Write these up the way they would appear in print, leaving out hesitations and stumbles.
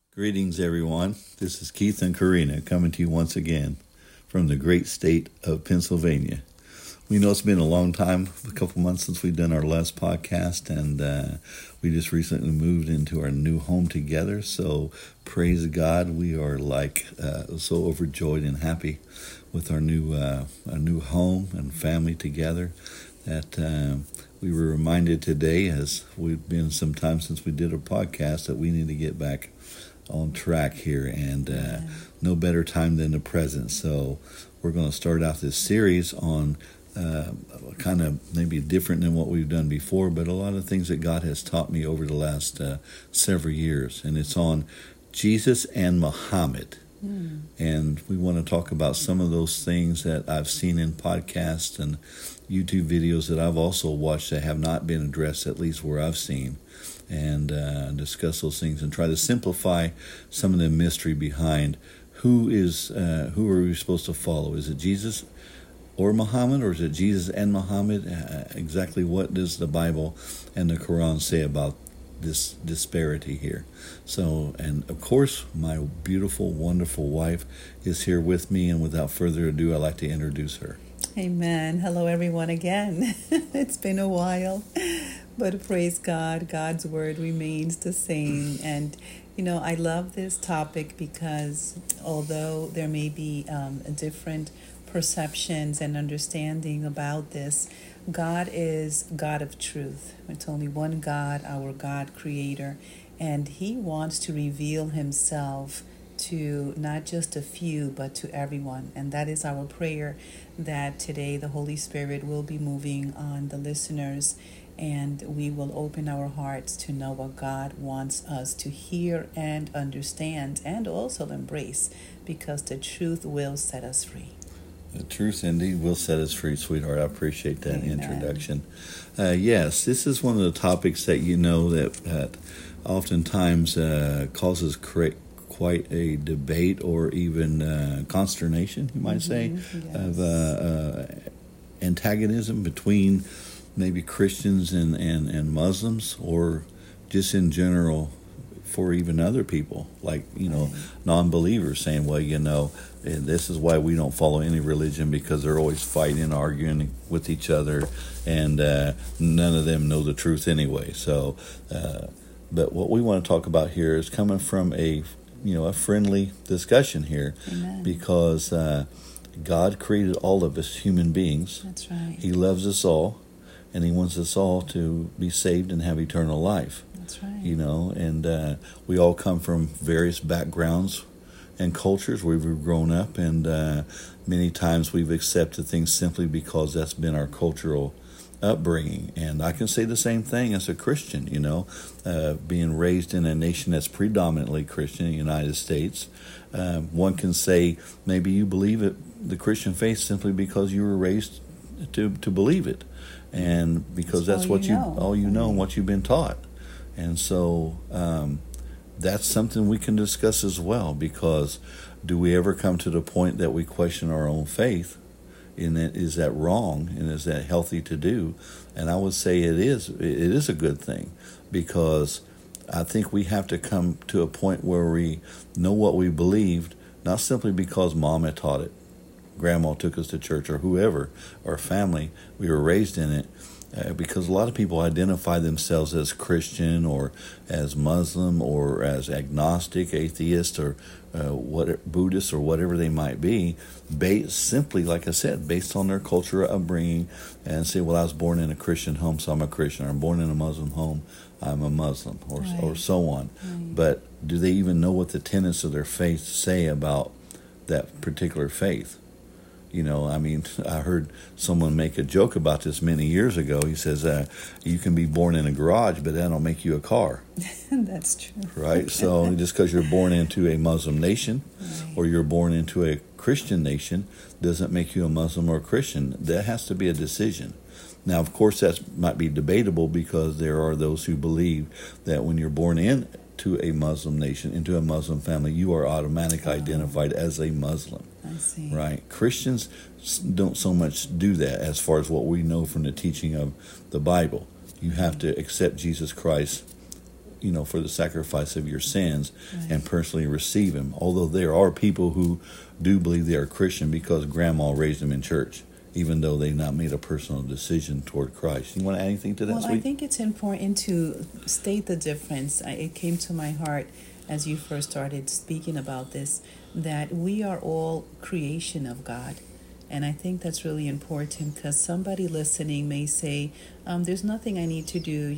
Greetings, everyone. This is Keith and Karina coming to you once again from the great state of Pennsylvania. We know it's been a long time, a couple months since we've done our last podcast, and we just recently moved into our new home together. So praise God, we are so overjoyed and happy with our new home and family together that we were reminded today, as we've been some time since we did a podcast, that we need to get back on track here, and no better time than the present. So we're going to start out this series on kind of maybe different than what we've done before, but a lot of things that God has taught me over the last several years, and it's on Jesus and Muhammad. And we want to talk about some of those things that I've seen in podcasts and YouTube videos that I've also watched that have not been addressed, at least where I've seen, and discuss those things and try to simplify some of the mystery behind who are we supposed to follow. Is it Jesus or Muhammad, or is it Jesus and Muhammad? Exactly what does the Bible and the Quran say about this disparity here? So, and of course, my beautiful, wonderful wife is here with me, and without further ado, I'd like to introduce her. Amen. Hello, everyone, again. It's been a while, but praise God, God's word remains the same. And, I love this topic because although there may be different perceptions and understanding about this, God is God of truth. It's only one God, our God creator, and he wants to reveal himself to not just a few, but to everyone. And that is our prayer, that today the Holy Spirit will be moving on the listeners, and we will open our hearts to know what God wants us to hear and understand and also embrace, because the truth will set us free. The truth indeed will set us free, sweetheart. I appreciate that Amen. Introduction. Yes, this is one of the topics that that oftentimes causes quite a debate, or even consternation, you might say, Yes. of antagonism between maybe Christians and Muslims, or just in general for even other people, like, non-believers, saying, well, this is why we don't follow any religion, because they're always fighting, arguing with each other, and none of them know the truth anyway. So, but what we want to talk about here is coming from a friendly discussion here. Amen. Because God created all of us human beings. That's right. He loves us all, and he wants us all to be saved and have eternal life. That's right. And we all come from various backgrounds and cultures where we've grown up, and many times we've accepted things simply because that's been our cultural upbringing. And I can say the same thing as a Christian, being raised in a nation that's predominantly Christian, the United States. One can say maybe you believe the Christian faith simply because you were raised to believe it, and because that's what all you know and what you've been taught. And so that's something we can discuss as well, because do we ever come to the point that we question our own faith? And is that wrong, and is that healthy to do? And I would say it is. It is a good thing, because I think we have to come to a point where we know what we believed, not simply because Mom had taught it, Grandma took us to church, or whoever, our family, we were raised in it. Because a lot of people identify themselves as Christian, or as Muslim, or as agnostic, atheist, or Buddhist, or whatever they might be, simply, like I said, based on their cultural upbringing, and say, well, I was born in a Christian home, so I'm a Christian, or I'm born in a Muslim home, I'm a Muslim, or so on. Right. But do they even know what the tenets of their faith say about that particular faith? I heard someone make a joke about this many years ago. He says, you can be born in a garage, but that don't make you a car. That's true. Right? So just because you're born into a Muslim nation, right, or you're born into a Christian nation, doesn't make you a Muslim or a Christian. That has to be a decision. Now, of course, that might be debatable, because there are those who believe that when you're born into a Muslim nation, into a Muslim family, you are automatically identified as a Muslim. I see. Right? Christians don't so much do that, as far as what we know from the teaching of the Bible. You have to accept Jesus Christ for the sacrifice of your sins, Right. and personally receive Him. Although there are people who do believe they are Christian because grandma raised them in church, even though they've not made a personal decision toward Christ. You want to add anything to that, Well, sweet? I think it's important to state the difference. It came to my heart as you first started speaking about this, that we are all creation of God. And I think that's really important because somebody listening may say, there's nothing I need to do.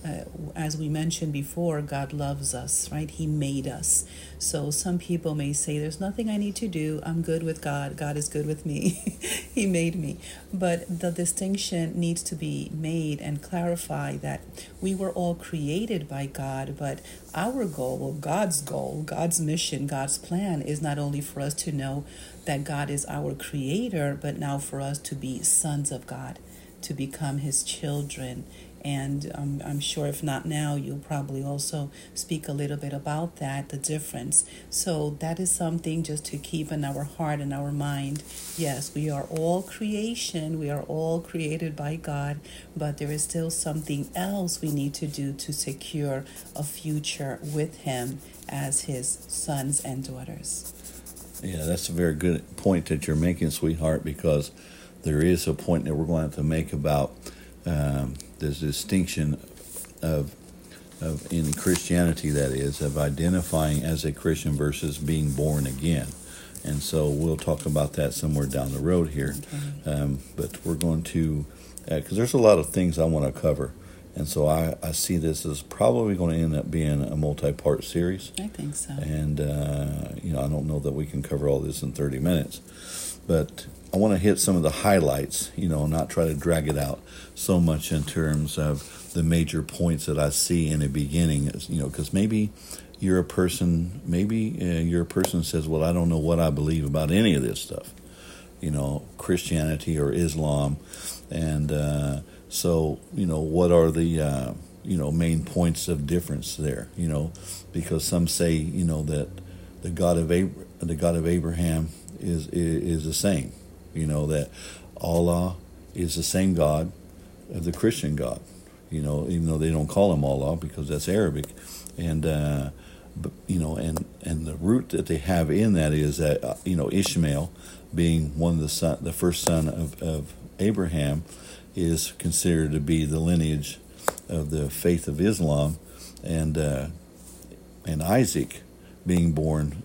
As we mentioned before, God loves us, right? He made us. So some people may say, there's nothing I need to do. I'm good with God. God is good with me. He made me. But the distinction needs to be made and clarified that we were all created by God, but our goal, God's mission, God's plan is not only for us to know that God is our creator, but now for us to be sons of God, to become His children. And I'm sure if not now, you'll probably also speak a little bit about that, the difference. So that is something just to keep in our heart and our mind. Yes, we are all creation. We are all created by God, but there is still something else we need to do to secure a future with Him as His sons and daughters. Yeah, that's a very good point that you're making, sweetheart, because there is a point that we're going to have to make about the distinction of in Christianity, that is, of identifying as a Christian versus being born again. And so we'll talk about that somewhere down the road here. Okay. But we're going to, because there's a lot of things I want to cover. And so I see this as probably going to end up being a multi-part series. I think so. And, I don't know that we can cover all this in 30 minutes. But I want to hit some of the highlights, not try to drag it out so much in terms of the major points that I see in the beginning. Because maybe you're a person who says, well, I don't know what I believe about any of this stuff, Christianity or Islam. And so, what are the, main points of difference there, because some say, that the God of Abraham is the same, that Allah is the same God of the Christian God, even though they don't call him Allah because that's Arabic. And, but, and the root that they have in that is that, Ishmael being one of the first son of Abraham is considered to be the lineage of the faith of Islam, and Isaac being born,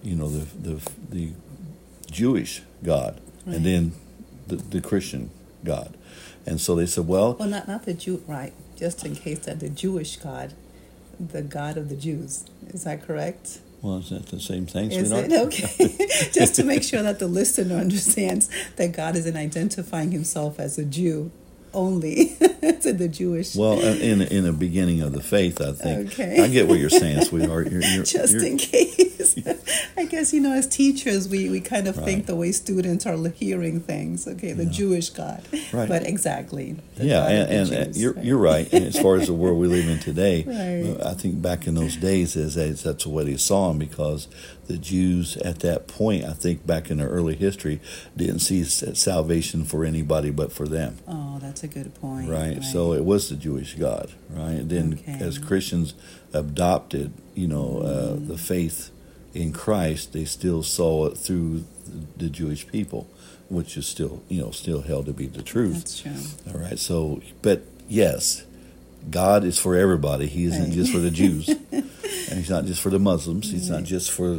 the Jewish God, right, and then the Christian God. And so they said, well, not the Jew, right? Just in case that the Jewish God, the God of the Jews, is that correct? Well, is that the same thing? Is it? Okay. Just to make sure that the listener understands that God isn't identifying Himself as a Jew only to the Jewish. Well, in the beginning of the faith, I think. Okay. I get what you're saying, sweetheart. Just in case. I guess, as teachers, we kind of think the way students are hearing things. Okay, the Jewish God. Right. But exactly. Yeah, and you're right. And as far as the world we live in today, right, I think back in those days, that's what he saw him, because the Jews at that point, I think back in their early history, didn't see salvation for anybody but for them. Oh, that's a good point. Right. So it was the Jewish God, right? And then as Christians adopted, the faith in Christ, they still saw it through the Jewish people, which is still held to be the truth. That's true. All right. So, but yes, God is for everybody. He isn't just for the Jews, and He's not just for the Muslims. He's not just for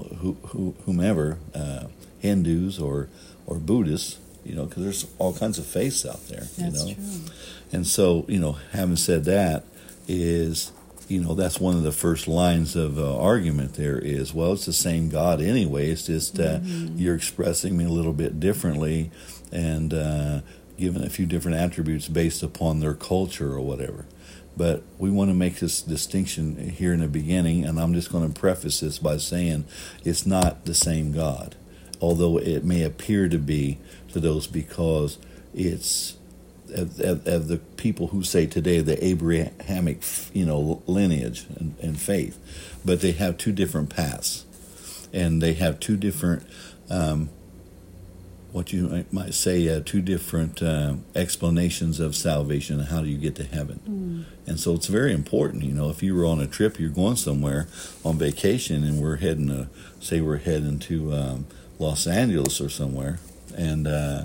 whomever, Hindus or Buddhists. Because there's all kinds of faiths out there. That's true. And so having said that, is that's one of the first lines of argument there is, well, it's the same God anyway. It's just you're expressing me a little bit differently, and given a few different attributes based upon their culture or whatever. But we want to make this distinction here in the beginning, and I'm just going to preface this by saying it's not the same God, although it may appear to be to those, because it's of the people who say today the Abrahamic lineage and faith, but they have two different paths, and they have two different what you might say, two different explanations of salvation and how do you get to heaven. And so it's very important, if you were on a trip, you're going somewhere on vacation, and we're heading to Los Angeles or somewhere, and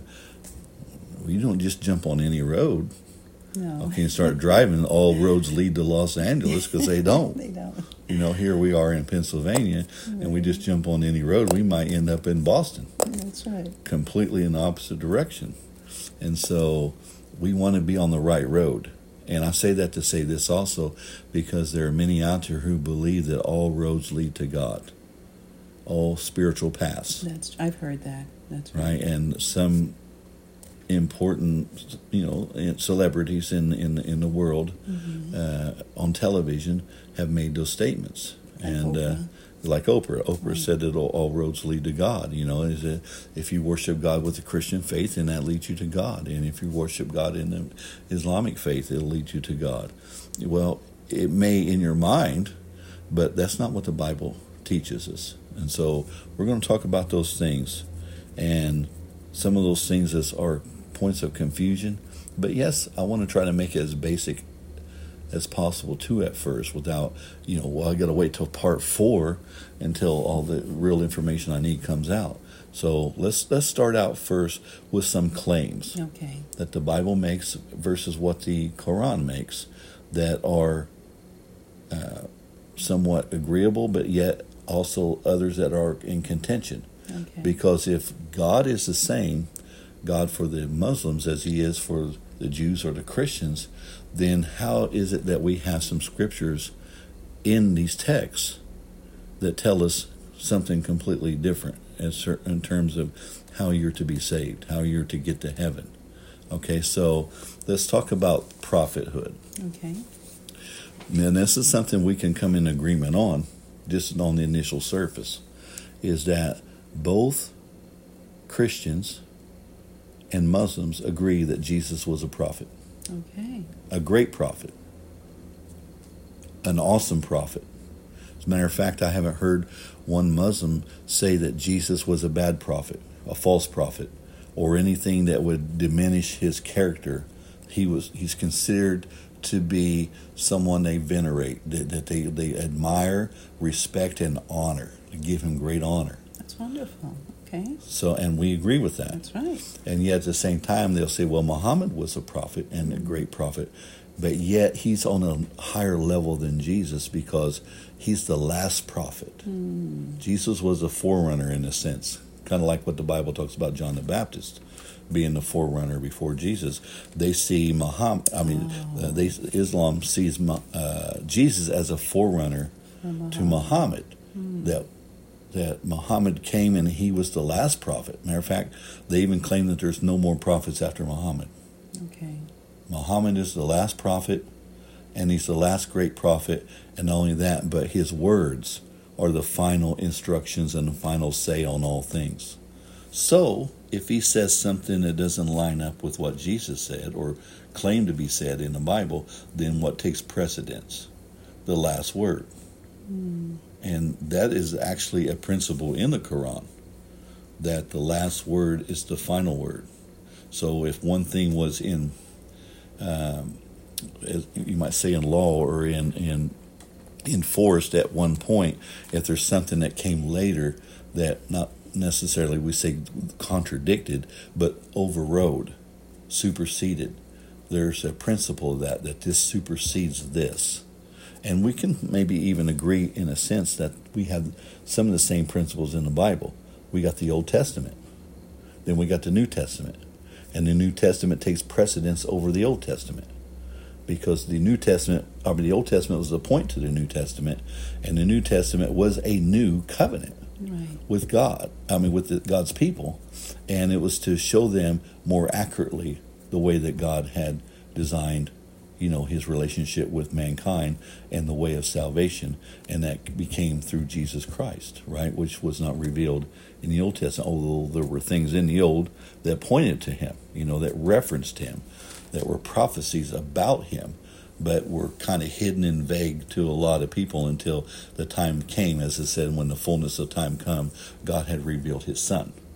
you don't just jump on any road. No. Okay, and start driving. All roads lead to Los Angeles, because they don't. They don't. Here we are in Pennsylvania, and we just jump on any road, we might end up in Boston. That's right. Completely in the opposite direction. And so we want to be on the right road. And I say that to say this also, because there are many out there who believe that all roads lead to God, all spiritual paths. I've heard that. That's right. Right, and some important, celebrities in the world on television have made those statements. Like Oprah. Oprah said that all roads lead to God. Is that if you worship God with the Christian faith, then that leads you to God. And if you worship God in the Islamic faith, it'll lead you to God. Well, it may in your mind, but that's not what the Bible teaches us. And so we're going to talk about those things. And some of those things are points of confusion. But yes, I want to try to make it as basic as possible too at first, without I got to wait till part 4 until all the real information I need comes out. So let's start out first with some claims that the Bible makes versus what the Quran makes, that are somewhat agreeable, but yet also others that are in contention. Because if God is the same God for the Muslims as he is for the Jews or the Christians, then how is it that we have some scriptures in these texts that tell us something completely different in terms of how you're to be saved, how you're to get to heaven? Okay, so let's talk about prophethood. Okay. And this is something we can come in agreement on, just on the initial surface, is that both Christians and Muslims agree that Jesus was a prophet. Okay. A great prophet. An awesome prophet. As a matter of fact, I haven't heard one Muslim say that Jesus was a bad prophet, a false prophet, or anything that would diminish his character. He's considered to be someone they venerate, that they admire, respect, and honor. They give him great honor. That's wonderful. Okay. So, and we agree with that. That's right. And yet at the same time, they'll say, well, Muhammad was a prophet and a great prophet, but yet he's on a higher level than Jesus because he's the last prophet. Jesus was a forerunner in a sense, kind of like what the Bible talks about John the Baptist being the forerunner before Jesus. They see Muhammad, Islam sees Jesus as a forerunner to Muhammad, that Muhammad came and he was the last prophet. Matter of fact, they even claim that there's no more prophets after Muhammad. Okay. Muhammad is the last prophet, and he's the last great prophet, and not only that, but his words are the final instructions and the final say on all things. So, if he says something that doesn't line up with what Jesus said or claimed to be said in the Bible, then what takes precedence? The last word. And that is actually a principle in the Quran, that the last word is the final word. So if one thing was in, you might say in law or in enforced at one point, if there's something that came later that not necessarily we say contradicted, but overrode, superseded, there's a principle of that this supersedes this. And we can maybe even agree in a sense that we have some of the same principles in the Bible. We got the Old Testament. Then we got the New Testament. And the New Testament takes precedence over the Old Testament. Because the Old Testament was a point to the New Testament. And the New Testament was a new covenant with God. With God's people. And it was to show them more accurately the way that God had designed his relationship with mankind and the way of salvation, and that became through Jesus Christ, right? Which was not revealed in the Old Testament, although there were things in the Old that pointed to him, that referenced him, that were prophecies about him, but were kind of hidden and vague to a lot of people until the time came, as it said, when the fullness of time come, God had revealed his Son,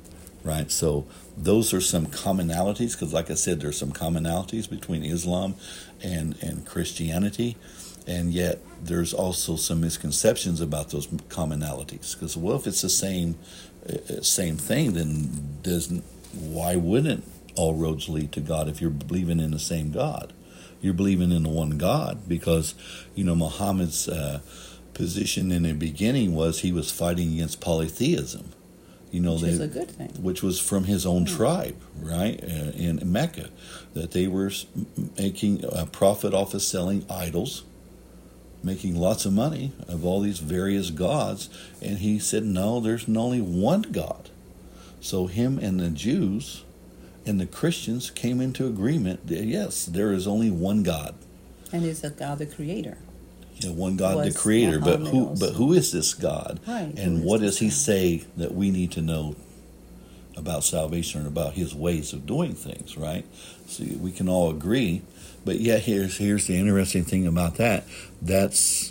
right? So those are some commonalities, because like I said, there's some commonalities between Islam and Christianity, and yet there's also some misconceptions about those commonalities. Because well, if it's the same thing, then why wouldn't all roads lead to God if you're believing in the same God? You're believing in the one God, because Muhammad's position in the beginning was he was fighting against polytheism. Which is a good thing. Which was from his own tribe, right, in Mecca, that they were making a profit off of selling idols, making lots of money of all these various gods, and he said, no, there's only one God. So him and the Jews and the Christians came into agreement that, yes, there is only one God. And it's a God, the Creator. Yeah, one God, the Creator. But who is this God? Right. And what does He say that we need to know about salvation and about His ways of doing things? Right. So we can all agree, but yet here's the interesting thing about that. That's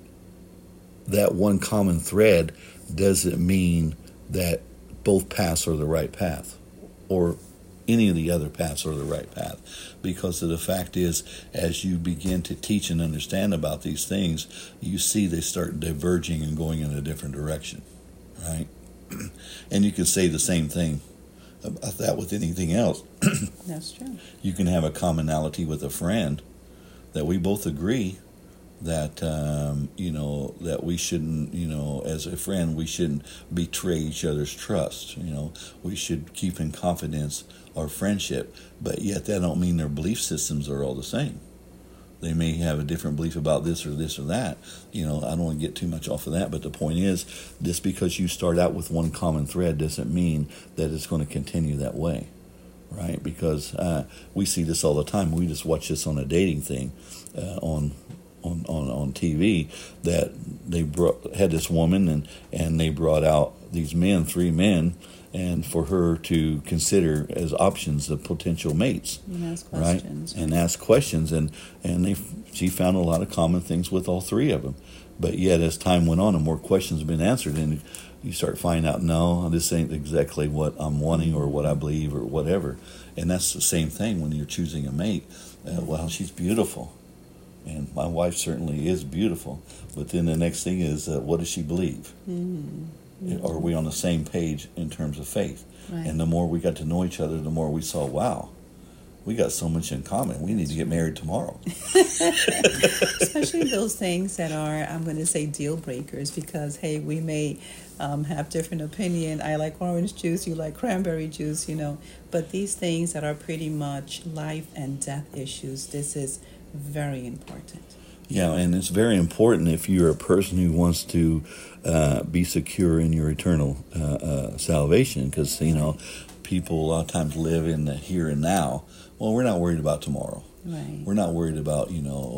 that one common thread doesn't mean that both paths are the right path, or any of the other paths are the right path, because of the fact is, as you begin to teach and understand about these things, you see they start diverging and going in a different direction, right? And you can say the same thing about that with anything else. That's true. You can have a commonality with a friend that we both agree that that we shouldn't, as a friend, we shouldn't betray each other's trust. We should keep in confidence our friendship, but yet that don't mean their belief systems are all the same. They may have a different belief about this or that. I don't want to get too much off of that, but the point is, just because you start out with one common thread doesn't mean that it's going to continue that way, right? Because we see this all the time. We just watch this on a dating thing on TV, that they had this woman and they brought out these men, 3 men, and for her to consider as options of potential mates, and ask questions, right? And ask questions, and she found a lot of common things with all 3 of them. But yet, as time went on, and more questions have been answered, and you start finding out, no, this ain't exactly what I'm wanting or what I believe or whatever. And that's the same thing when you're choosing a mate. Well, she's beautiful. And my wife certainly is beautiful. But then the next thing is, what does she believe? Mm-hmm. Are we on the same page in terms of faith? Right. And the more we got to know each other, the more we saw, wow, we got so much in common. We need to get married tomorrow. Especially those things that are, I'm going to say, deal breakers, because, hey, we may have different opinion. I like orange juice, you like cranberry juice, But these things that are pretty much life and death issues, this is very important. Yeah, and it's very important if you're a person who wants to be secure in your eternal salvation, because, people a lot of times live in the here and now. Well, we're not worried about tomorrow. Right. We're not worried about,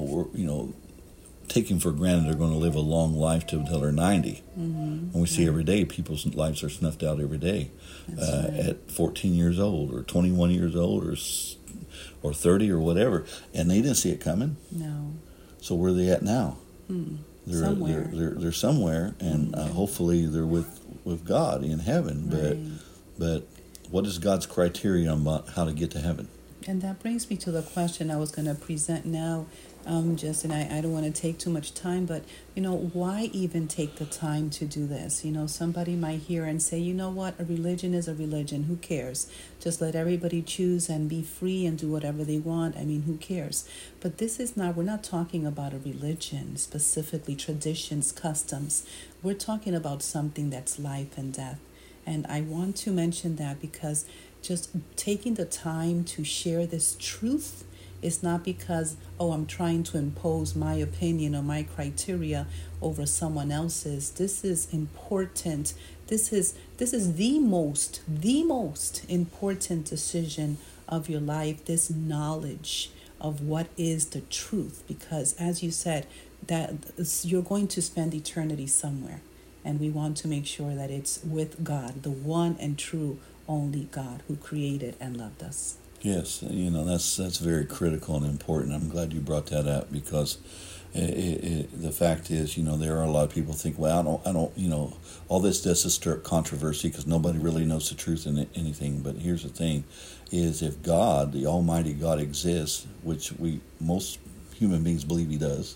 taking for granted they're going to live a long life until they're 90. Mm-hmm. And we see every day people's lives are snuffed out every day at 14 years old or 21 years old or 30 or whatever, and they didn't see it coming. No. So where are they at now? Somewhere. They're somewhere, and hopefully they're with God in heaven. Right. But what is God's criteria about how to get to heaven? And that brings me to the question I was going to present now, Justin. I don't want to take too much time, but, why even take the time to do this? Somebody might hear and say, you know what, a religion is a religion. Who cares? Just let everybody choose and be free and do whatever they want. I mean, who cares? But we're not talking about a religion, specifically traditions, customs. We're talking about something that's life and death. And I want to mention that because just taking the time to share this truth is not because, I'm trying to impose my opinion or my criteria over someone else's. This is important. This is the most important decision of your life, this knowledge of what is the truth. Because as you said, that you're going to spend eternity somewhere. And we want to make sure that it's with God, the one and true only God who created and loved us. Yes, that's very critical and important. I'm glad you brought that up, because The fact is, there are a lot of people think, well, I don't, all this does is stir up controversy because nobody really knows the truth in anything. But here's the thing, is if God, the Almighty God, exists, which most human beings believe He does,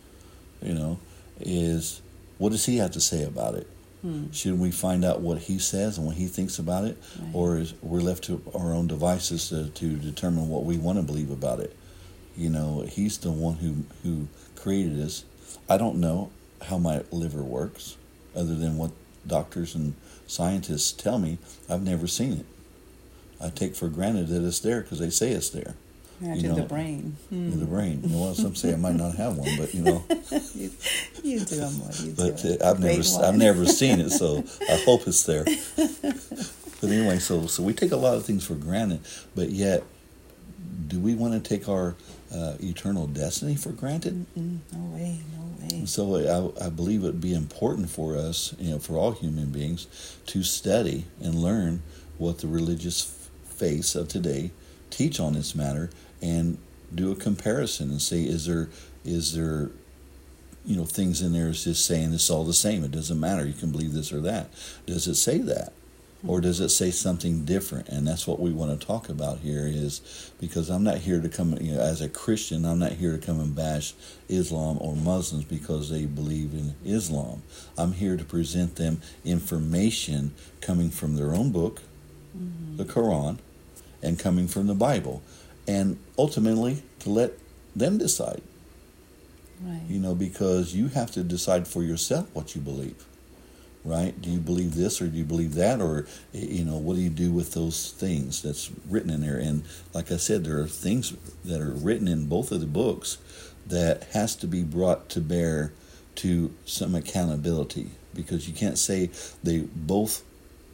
is what does He have to say about it? Should we find out what He says and what He thinks about it, Right. or is we're left to our own devices to determine what we want to believe about it? He's the one who created us. I don't know how my liver works, other than what doctors and scientists tell me. I've never seen it. I take for granted that it's there because they say it's there. Imagine the brain. The brain. Well, some say I might not have one, but you do, Amor. You But do. I've never seen it, so I hope it's there. But anyway, so we take a lot of things for granted, but yet, do we want to take our eternal destiny for granted? No way. So I believe it would be important for us, for all human beings, to study and learn what the religious faiths of today teach on this matter, and do a comparison and say, is there things in there is just saying it's all the same. It doesn't matter. You can believe this or that. Does it say that? Or does it say something different? And that's what we want to talk about here, is because I'm not here to come, as a Christian, I'm not here to come and bash Islam or Muslims because they believe in Islam. I'm here to present them information coming from their own book, the Quran, and coming from the Bible. And ultimately, to let them decide. Right. Because you have to decide for yourself what you believe. Right? Do you believe this or do you believe that? Or, what do you do with those things that's written in there? And like I said, there are things that are written in both of the books that has to be brought to bear to some accountability, because you can't say both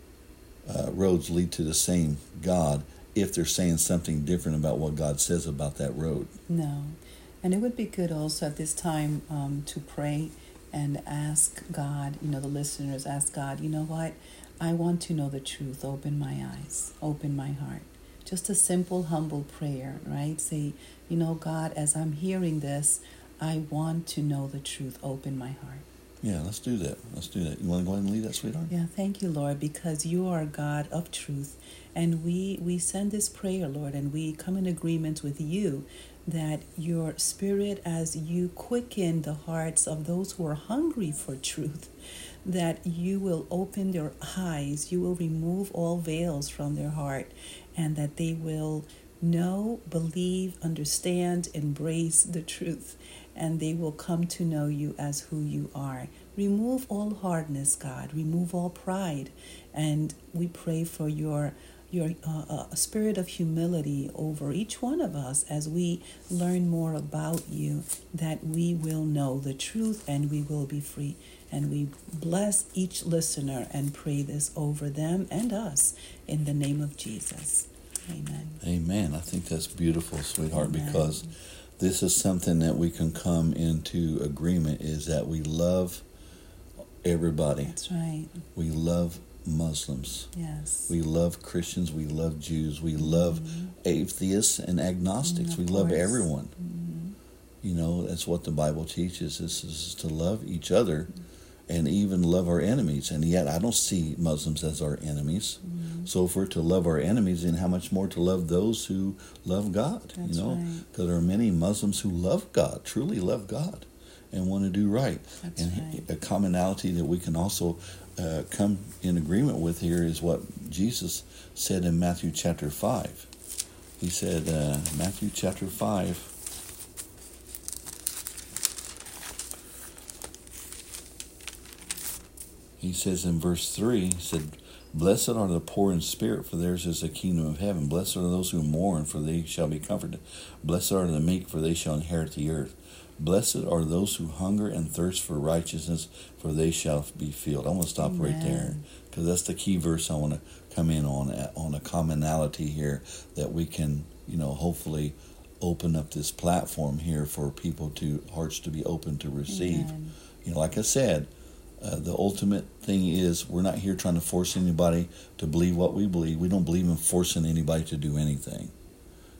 roads lead to the same God if they're saying something different about what God says about that road. No. And it would be good also at this time to pray and ask God, the listeners, ask God, you know what? I want to know the truth. Open my eyes. Open my heart. Just a simple, humble prayer, right? Say, God, as I'm hearing this, I want to know the truth. Open my heart. Yeah, let's do that. You want to go ahead and lead that, sweetheart? Yeah, thank you, Lord, because you are God of truth. And we send this prayer, Lord, and we come in agreement with you that your Spirit, as you quicken the hearts of those who are hungry for truth, that you will open their eyes, you will remove all veils from their heart, and that they will know, believe, understand, embrace the truth, and they will come to know you as who you are. Remove all hardness, God. Remove all pride. And we pray for your spirit of humility over each one of us as we learn more about you, that we will know the truth and we will be free. And we bless each listener and pray this over them and us in the name of Jesus. Amen. Amen. I think that's beautiful, sweetheart, Amen. because this is something that we can come into agreement, is that we love everybody. That's right. We love Muslims. Yes. We love Christians. We love Jews. We love atheists and agnostics. We love course. everyone. That's what the Bible teaches. This is to love each other and even love our enemies. And yet I don't see Muslims as our enemies. So if we're to love our enemies, then how much more to love those who love God? That's right. Because there are many Muslims who love God, truly love God, and want to do right. That's and right. a commonality that we can also come in agreement with here is what Jesus said in Matthew chapter 5. He said, Matthew chapter 5, he says in verse 3, he said, "Blessed are the poor in spirit, for theirs is the kingdom of heaven. Blessed are those who mourn, for they shall be comforted. Blessed are the meek, for they shall inherit the earth. Blessed are those who hunger and thirst for righteousness, for they shall be filled." I want to stop right there, because that's the key verse I want to come in on a commonality here, that we can, hopefully open up this platform here for people hearts to be open to receive. Amen. Like I said, the ultimate thing is we're not here trying to force anybody to believe what we believe. We don't believe in forcing anybody to do anything.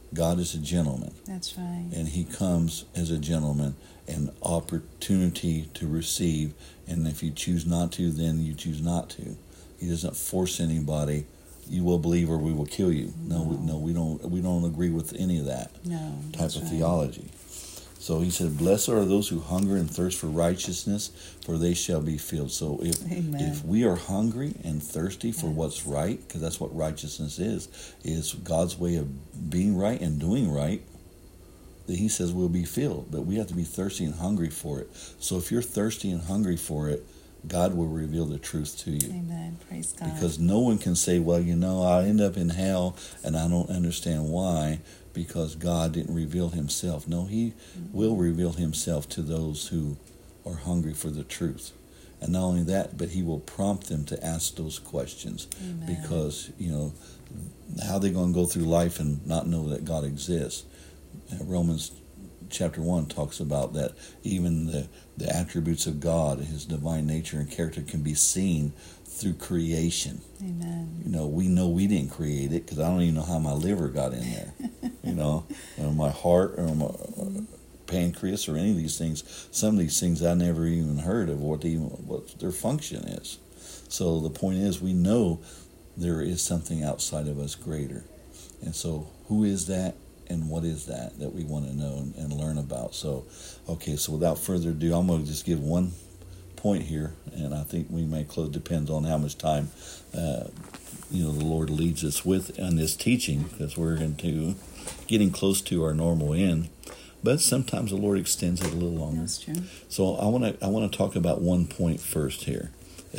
God is a gentleman. That's right. And he comes as a gentleman, and opportunity to receive. And if you choose not to, then you choose not to. He doesn't force anybody. You will believe or we will kill you. No, we don't agree with any of that type of theology. So he said, blessed are those who hunger and thirst for righteousness, for they shall be filled. So if we are hungry and thirsty for what's right, because that's what righteousness is God's way of being right and doing right, that he says we'll be filled. But we have to be thirsty and hungry for it. So if you're thirsty and hungry for it, God will reveal the truth to you. Amen. Praise God. Because no one can say, well, I end up in hell and I don't understand why, because God didn't reveal himself. No, he will reveal himself to those who are hungry for the truth. And not only that, but he will prompt them to ask those questions. Amen. Because, how are they going to go through life and not know that God exists? Romans chapter 1 talks about that even the attributes of God, his divine nature and character, can be seen through creation. Amen. We know we didn't create it, because I don't even know how my liver got in there. Or my heart or my pancreas or any of these things. Some of these things I never even heard of what their function is. So the point is, we know there is something outside of us greater. And so who is that? And what is that we want to know and learn about? So without further ado, I'm going to just give one point here, and I think we may close. Depends on how much time the Lord leads us with on this teaching, because we're getting close to our normal end. But sometimes the Lord extends it a little longer. That's true. So I want to talk about one point first here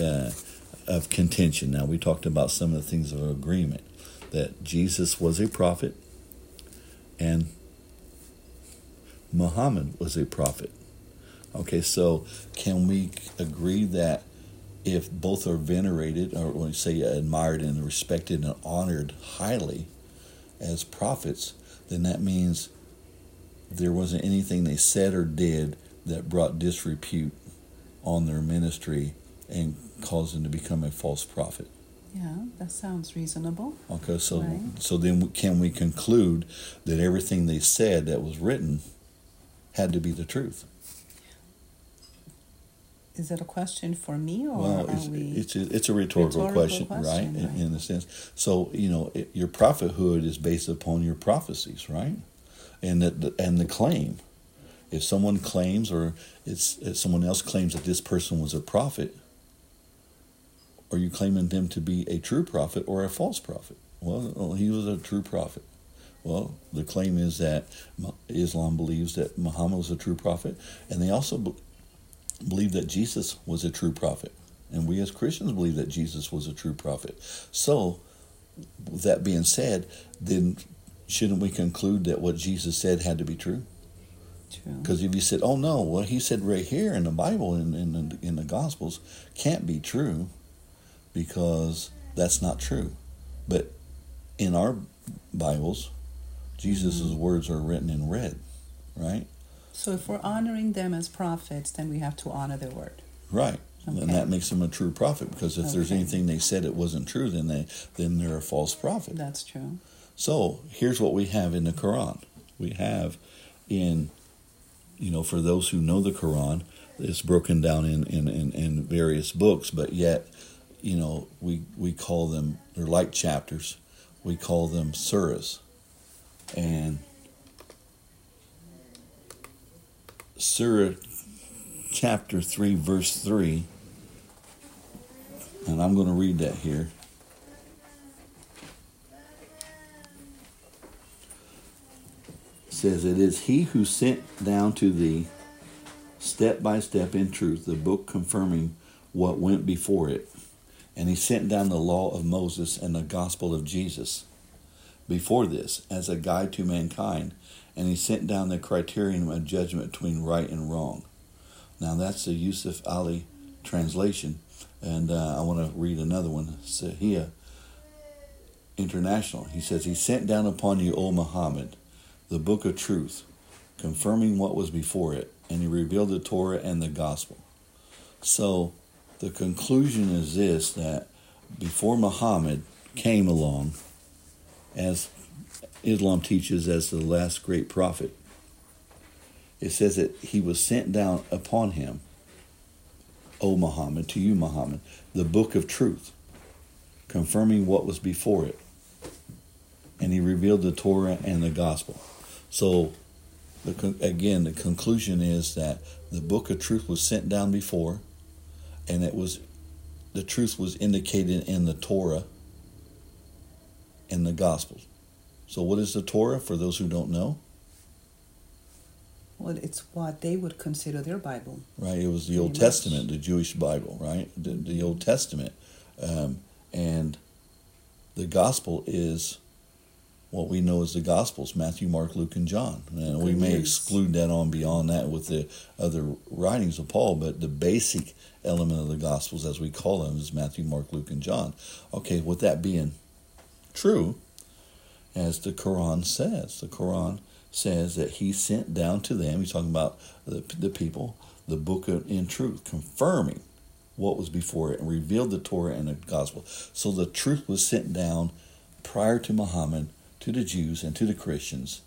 of contention. Now, we talked about some of the things of agreement, that Jesus was a prophet and Muhammad was a prophet. Okay, so can we agree that if both are venerated, or when we say admired and respected and honored highly as prophets, then that means there wasn't anything they said or did that brought disrepute on their ministry and caused them to become a false prophet? Yeah, that sounds reasonable. Okay, so right. So then can we conclude that everything they said that was written had to be the truth? Is it a question for me, or well, it's a rhetorical question, right? In a sense. So your prophethood is based upon your prophecies, right? And the claim. If someone claims, or if someone else claims that this person was a prophet, are you claiming them to be a true prophet or a false prophet? Well, he was a true prophet. Well, the claim is that Islam believes that Muhammad was a true prophet, and they also believe that Jesus was a true prophet. And we as Christians believe that Jesus was a true prophet. So, with that being said, then shouldn't we conclude that what Jesus said had to be true? True. Because if you said, oh no, what he said right here in the Bible, in the Gospels, can't be true, because that's not true. But in our Bibles, Jesus' words are written in red, right? So if we're honoring them as prophets, then we have to honor their word. Right. Okay. And that makes them a true prophet, because if there's anything they said it wasn't true, then they're a false prophet. That's true. So here's what we have in the Quran. We have for those who know the Quran, it's broken down in various books, but yet, we call them, they're like chapters. We call them surahs. And Surah chapter 3, verse 3, and I'm going to read that here. It says, it is he who sent down to thee, step by step in truth, the book confirming what went before it. And he sent down the law of Moses and the gospel of Jesus before this as a guide to mankind. And he sent down the criterion of judgment between right and wrong. Now that's the Yusuf Ali translation. And I want to read another one, Sahih International. He says, he sent down upon you, O Muhammad, the book of truth, confirming what was before it. And he revealed the Torah and the gospel. So the conclusion is this, that before Muhammad came along as Islam teaches as the last great prophet. It says that he was sent down upon him, O Muhammad, to you, Muhammad, the book of truth, confirming what was before it. And he revealed the Torah and the gospel. So, again, the conclusion is that the book of truth was sent down before, and the truth was indicated in the Torah and the Gospels. So what is the Torah, for those who don't know? Well, it's what they would consider their Bible. Right, it was the Old Testament, the Jewish Bible, right? The Old Testament. And the Gospel is what we know as the Gospels, Matthew, Mark, Luke, and John. And we may exclude that on beyond that with the other writings of Paul, but the basic element of the Gospels, as we call them, is Matthew, Mark, Luke, and John. Okay, with that being true, as the Quran says that he sent down to them, he's talking about the people, the book in truth, confirming what was before it, and revealed the Torah and the Gospel. So the truth was sent down prior to Muhammad, to the Jews and to the Christians,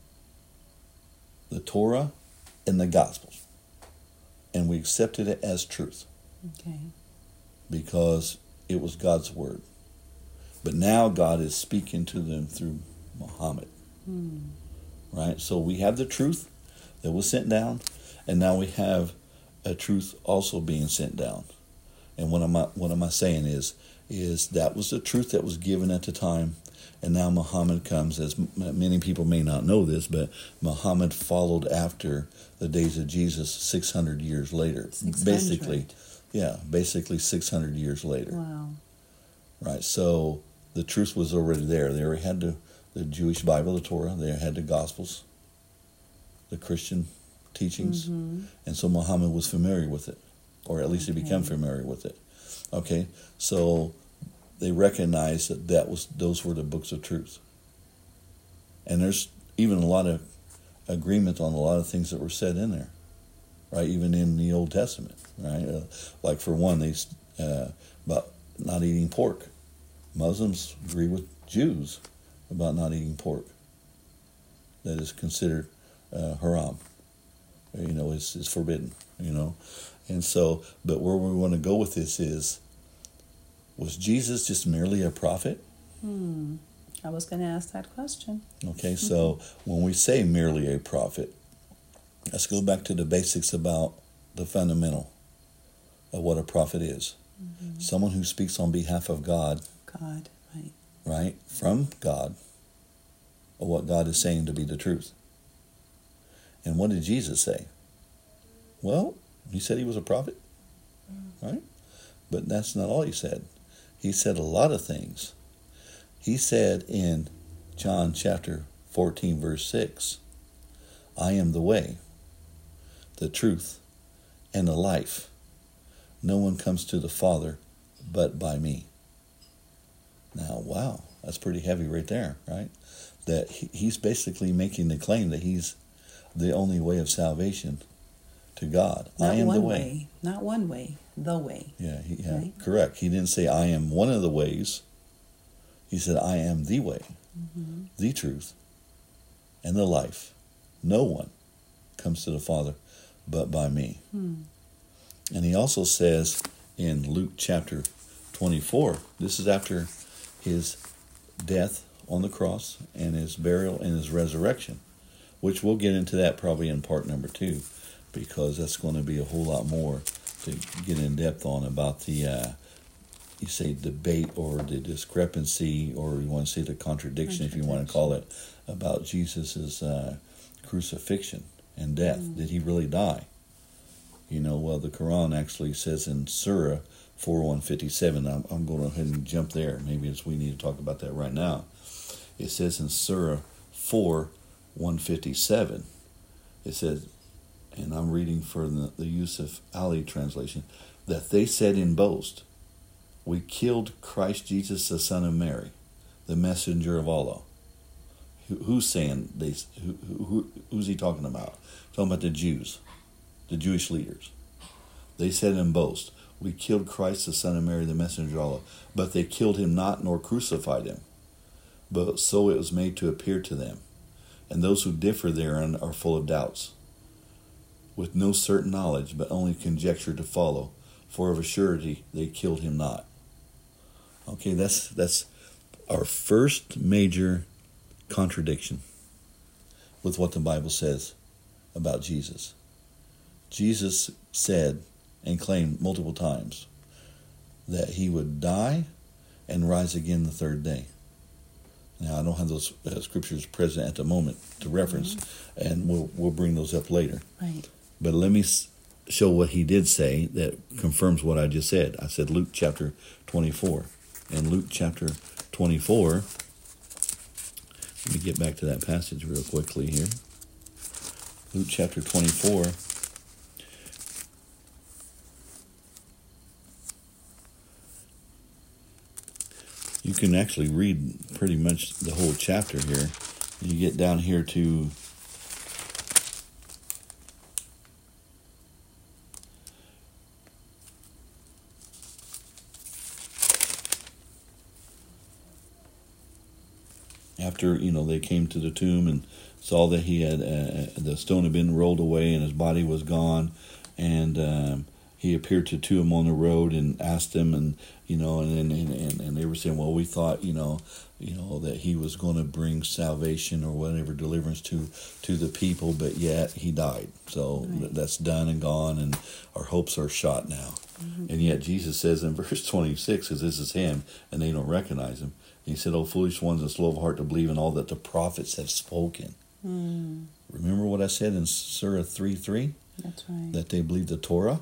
the Torah and the Gospels. And we accepted it as truth. Okay. Because it was God's word. But now God is speaking to them through Muhammad. Right? So we have the truth that was sent down, and now we have a truth also being sent down. And what am I saying is that was the truth that was given at the time. And now Muhammad comes, as many people may not know this, but Muhammad followed after the days of Jesus 600 years later. 600. Basically 600 years later. Wow. Right, so the truth was already there. They already had the Jewish Bible, the Torah. They had the Gospels, the Christian teachings. And so Muhammad was familiar with it, or at least he became familiar with it. Okay, so they recognized that those were the books of truth. And there's even a lot of agreement on a lot of things that were said in there, right? Even in the Old Testament, right? Like for one, they about not eating pork. Muslims agree with Jews about not eating pork. That is considered haram. Is forbidden. And so, but where we want to go with this is, was Jesus just merely a prophet? I was going to ask that question. Okay, so when we say merely a prophet, let's go back to the basics about the fundamental of what a prophet is. Someone who speaks on behalf of God. God, right. Right? From God, of what God is saying to be the truth. And what did Jesus say? Well, he said he was a prophet. Right? But that's not all he said. He said a lot of things. He said in John chapter 14, verse 6, I am the way, the truth, and the life. No one comes to the Father but by me. Now, wow, that's pretty heavy right there, right? That he's basically making the claim that he's the only way of salvation to God. Not I am one the way. way. Not one way. The way. Yeah, right? Correct. He didn't say I am one of the ways. He said I am the way, the truth, and the life. No one comes to the Father but by me. And he also says in Luke chapter 24, this is after his death on the cross and his burial and his resurrection, which we'll get into that probably in part number 2, because that's going to be a whole lot more to get in depth on about the, you say debate or the discrepancy, or you want to say the contradiction, if you want to call it, about Jesus's crucifixion and death. Did he really die? Well, the Quran actually says in Surah 4:157, I'm going to go ahead and jump there. Maybe we need to talk about that right now. It says in Surah 4:157, it says, and I'm reading from the Yusuf Ali translation, that they said in boast, we killed Christ Jesus, the Son of Mary, the messenger of Allah. Who's saying this? Who's he talking about? Talking about the Jews, the Jewish leaders. They said in boast, we killed Christ, the Son of Mary, the messenger of Allah, but they killed him not, nor crucified him. but so it was made to appear to them. And those who differ therein are full of doubts, with no certain knowledge, but only conjecture to follow. For of a surety they killed him not. Okay, that's our first major contradiction with what the Bible says about Jesus. Jesus said and claimed multiple times that he would die and rise again the third day. Now, I don't have those scriptures present at the moment to reference, and we'll bring those up later. Right. But let me show what he did say that confirms what I just said. I said Luke chapter 24. In Luke chapter 24, let me get back to that passage real quickly here. Luke chapter 24. You can actually read pretty much the whole chapter here. You get down here to after, they came to the tomb and saw that he had the stone had been rolled away and his body was gone, and he appeared to two of them on the road and asked them, and and they were saying, well, we thought that he was going to bring salvation or whatever, deliverance to the people, but yet he died. So that's done and gone, and our hopes are shot now. And yet Jesus says in verse 26, because this is him, and they don't recognize him, he said, "O foolish ones and slow of heart to believe in all that the prophets have spoken." Remember what I said in Surah 3:3? That's right. That they believe the Torah.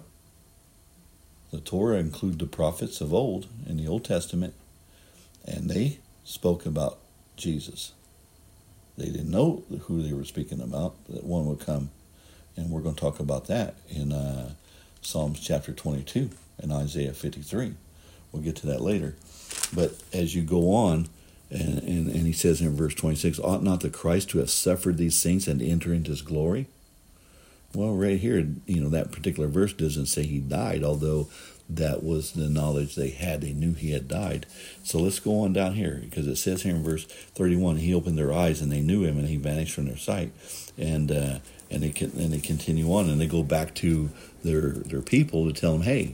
The Torah includes the prophets of old in the Old Testament, and they spoke about Jesus. They didn't know who they were speaking about, that one would come, and we're going to talk about that in Psalms chapter 22 and Isaiah 53. We'll get to that later. But as you go on, and he says in verse 26, ought not the Christ to have suffered these things and enter into his glory? Well, right here, that particular verse doesn't say he died, although that was the knowledge they had. They knew he had died. So let's go on down here, because it says here in verse 31, he opened their eyes and they knew him, and he vanished from their sight. And they continue on, and they go back to their people to tell them, hey,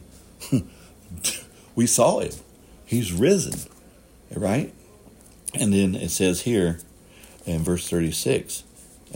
we saw him. He's risen, right? And then it says here in verse 36,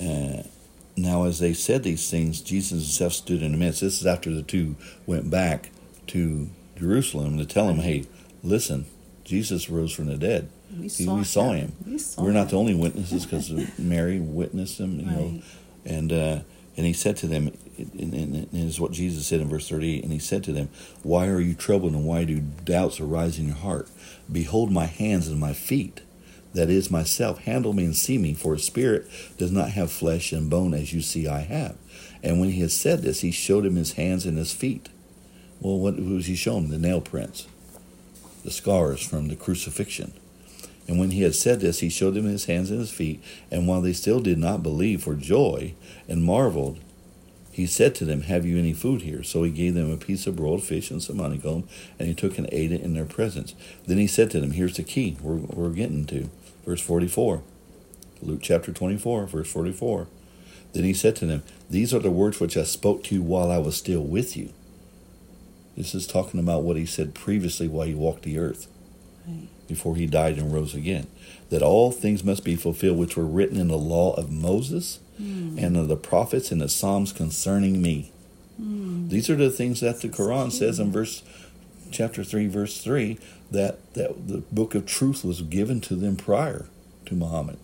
now as they said these things, Jesus himself stood in the midst. This is after the two went back to Jerusalem to tell him, hey, listen, Jesus rose from the dead. We saw him. We're not the only witnesses, because Mary witnessed him, Right. And he said to them, and this is what Jesus said in verse 38, and he said to them, why are you troubled, and why do doubts arise in your heart? Behold my hands and my feet, that is myself. Handle me and see me, for a spirit does not have flesh and bone as you see I have. And when he had said this, he showed him his hands and his feet. Well, what was he showing? The nail prints, the scars from the crucifixion. And when he had said this, he showed them his hands and his feet. And while they still did not believe for joy and marveled, he said to them, have you any food here? So he gave them a piece of broiled fish and some honeycomb, and he took and ate it in their presence. Then he said to them, here's the key we're getting to. Verse 44. Luke chapter 24, verse 44. Then he said to them, these are the words which I spoke to you while I was still with you. This is talking about what he said previously while he walked the earth. Right. Before he died and rose again, that all things must be fulfilled which were written in the law of Moses and of the prophets and the Psalms concerning me. These are the things that the Quran says in chapter 3, verse 3, that the book of truth was given to them prior to Muhammad.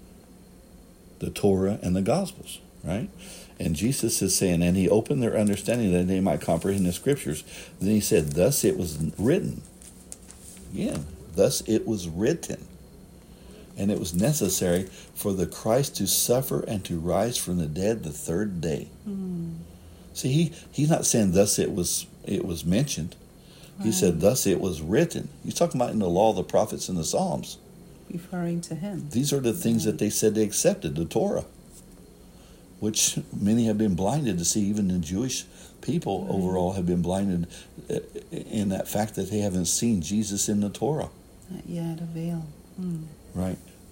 The Torah and the Gospels, right? And Jesus is saying, and he opened their understanding that they might comprehend the scriptures. Then he said, thus it was written. Again, thus it was written. And it was necessary for the Christ to suffer and to rise from the dead the third day. See, he's not saying thus it was mentioned. Right. He said thus it was written. He's talking about in the law, the prophets, and the Psalms. Referring to him. These are the things that they said they accepted, the Torah, which many have been blinded to see. Even the Jewish people overall have been blinded in that fact that they haven't seen Jesus in the Torah. Not yet a veil. Right.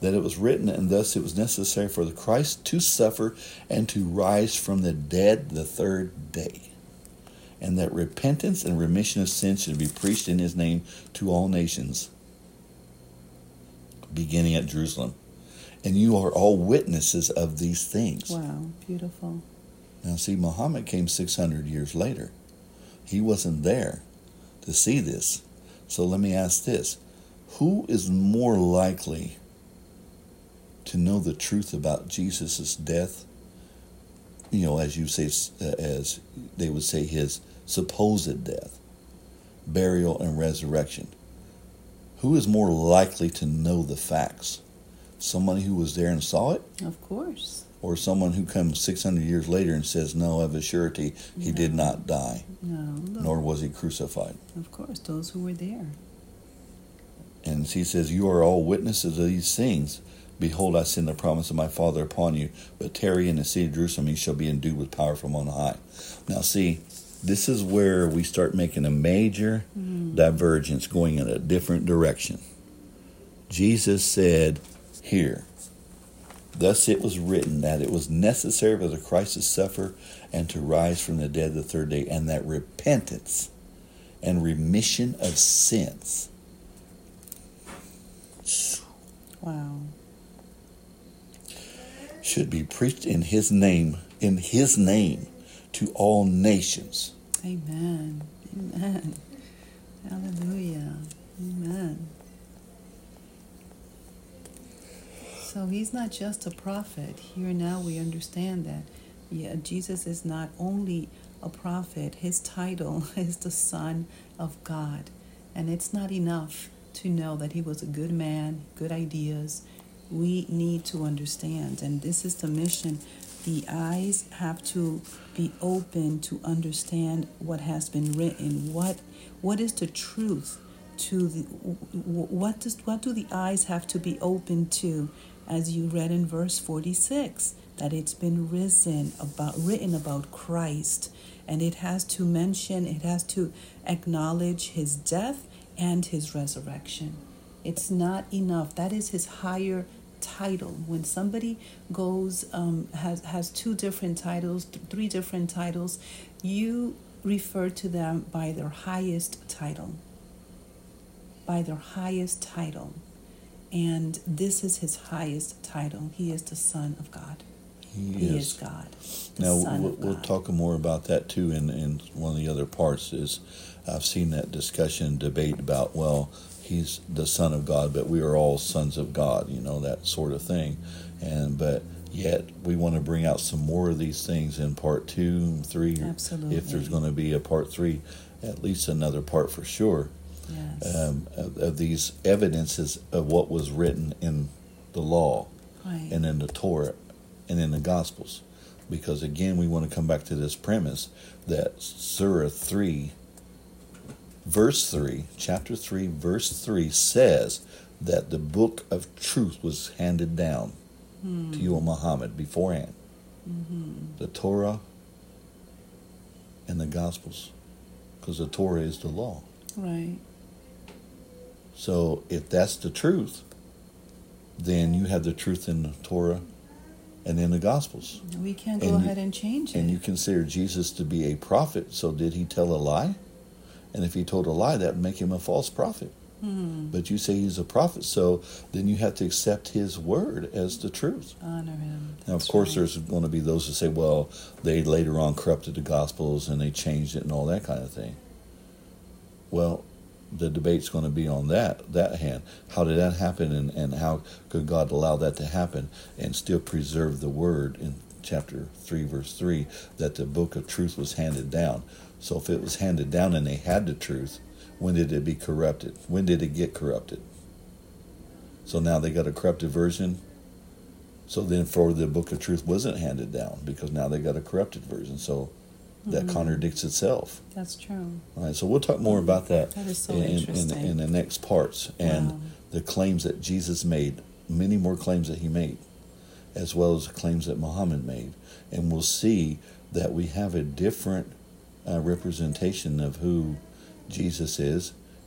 that it was written, and thus it was necessary for the Christ to suffer and to rise from the dead the third day, and that repentance and remission of sins should be preached in his name to all nations, beginning at Jerusalem. And you are all witnesses of these things. Wow, beautiful. Now see, Muhammad came 600 years later. He wasn't there to see this. So let me ask this. Who is more likely to know the truth about Jesus' death? You know, as you say, as they would say, his supposed death, burial, and resurrection. Who is more likely to know the facts? Somebody who was there and saw it? Of course. Or someone who comes 600 years later and says, no, of a surety, he did not die, nor was he crucified. Of course, those who were there. And he says, you are all witnesses of these things. Behold, I send the promise of my Father upon you, but tarry in the city of Jerusalem, you shall be endued with power from on high. Now see, this is where we start making a major divergence, going in a different direction. Jesus said here, thus it was written that it was necessary for the Christ to suffer and to rise from the dead the third day, and that repentance and remission of sins. Wow. Should be preached in his name, to all nations. Amen. Amen. Hallelujah. Amen. So he's not just a prophet. Here now we understand that Jesus is not only a prophet, his title is the Son of God. And it's not enough to know that he was a good man, good ideas. We need to understand, and this is the mission. The eyes have to be open to understand what has been written. What is the truth? What do the eyes have to be open to? As you read in verse 46, that it's been written about Christ, and it has to acknowledge his death and his resurrection. It's not enough. That is his higher title. When somebody goes has two different titles, three different titles, you refer to them by their highest title. By their highest title. And this is his highest title. He is the Son of God. He is God. Now we'll talk more about that too in one of the other parts. Is I've seen that discussion, debate about, well, he's the Son of God, but we are all sons of God, that sort of thing. But yet we want to bring out some more of these things in part 2 and 3. Absolutely. If there's going to be a part 3, at least another part for sure. Yes. Of these evidences of what was written in the law, right, and in the Torah and in the Gospels. Because again, we want to come back to this premise that Surah 3, verse 3, chapter 3, verse 3 says that the book of truth was handed down to you, Muhammad, beforehand. The Torah and the Gospels. Because the Torah is the law. Right. So if that's the truth, then you have the truth in the Torah and in the Gospels. We can't go ahead and change it. And you consider Jesus to be a prophet, so did he tell a lie? And if he told a lie, that would make him a false prophet. But you say he's a prophet, so then you have to accept his word as the truth. Honor him. Now, of course, there's going to be those who say, well, they later on corrupted the Gospels and they changed it and all that kind of thing. Well, the debate's going to be on that hand. How did that happen, and how could God allow that to happen and still preserve the word in chapter 3, verse 3, that the book of truth was handed down? So if it was handed down and they had the truth, when did it be corrupted? When did it get corrupted? So now they got a corrupted version. So then for the book of truth wasn't handed down, because now they got a corrupted version. So that contradicts itself. That's true. All right, so we'll talk more about that, That is so interesting. in the next parts, and the claims that Jesus made, many more claims that he made, as well as the claims that Muhammad made. And we'll see that we have a different representation of who Jesus is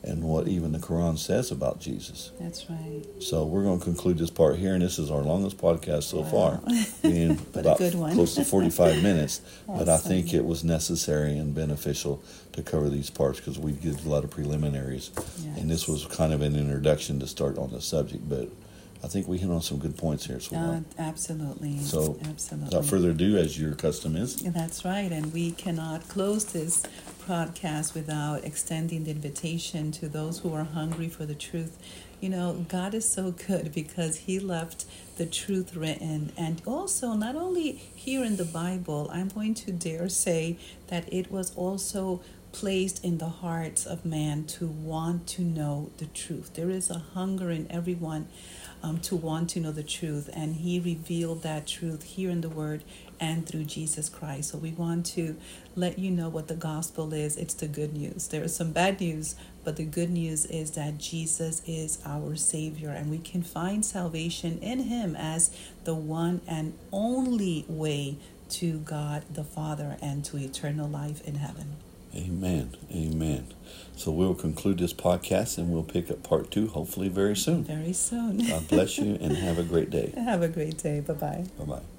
and what even the Quran says about Jesus. That's right. So we're going to conclude this part here, and this is our longest podcast so far, being But about a good one. close to 45 minutes. But I Awesome. think it was necessary and beneficial to cover these parts because we did a lot of preliminaries, and this was kind of an introduction to start on the subject. But I think we hit on some good points here. Absolutely. So absolutely. without further ado, as your custom is. That's right. And we cannot close this podcast without extending the invitation to those who are hungry for the truth. You know, God is so good because He left the truth written. And also, not only here in the Bible, I'm going to dare say that it was also placed in the hearts of man to want to know the truth. There is a hunger in everyone to want to know the truth, and He revealed that truth here in the Word and through Jesus Christ. So we want to let you know what the gospel is. It's the good news. There is some bad news, but the good news is that Jesus is our Savior, and we can find salvation in Him as the one and only way to God the Father and to eternal life in heaven. Amen. Amen. So we'll conclude this podcast and we'll pick up part 2 hopefully very soon. Very soon. God bless you and have a great day. Have a great day. Bye-bye. Bye-bye.